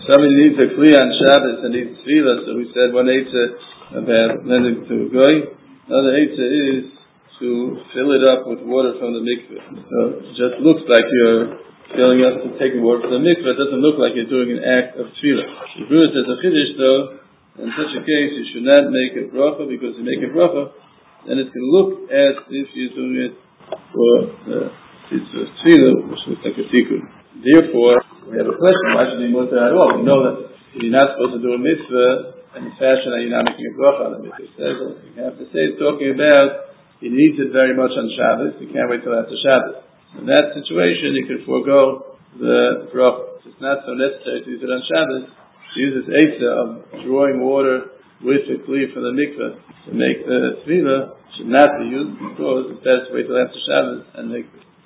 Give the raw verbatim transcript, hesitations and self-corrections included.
Somebody needs a kli on Shabbos and needs tefillah, so we said one eitzah about lending to a goy. Another eitzah is to fill it up with water from the mikveh. So it just looks like you're filling up and taking water from the mikveh. It doesn't look like you're doing an act of tefillah. The Bruce says a chiddush though, in such a case you should not make a bracha, because you make a bracha, then it can look as if you're doing it for the mitzvah of tefillah, which looks like a tikkun. Therefore, we have a question, why should you be mutter at all? We know that you're not supposed to do a mitzvah in the fashion that you're not making a bracha on the mitzvah. It says, you have to say, it's talking about, he needs it very much on Shabbos, you can't wait till after Shabbos. In that situation, you can forego the bracha. It's not so necessary to use it on Shabbos. To use this eitzah of drawing water with a kli from the mikveh to make the tefillah should not be used, because it's best to wait till after Shabbos and make it.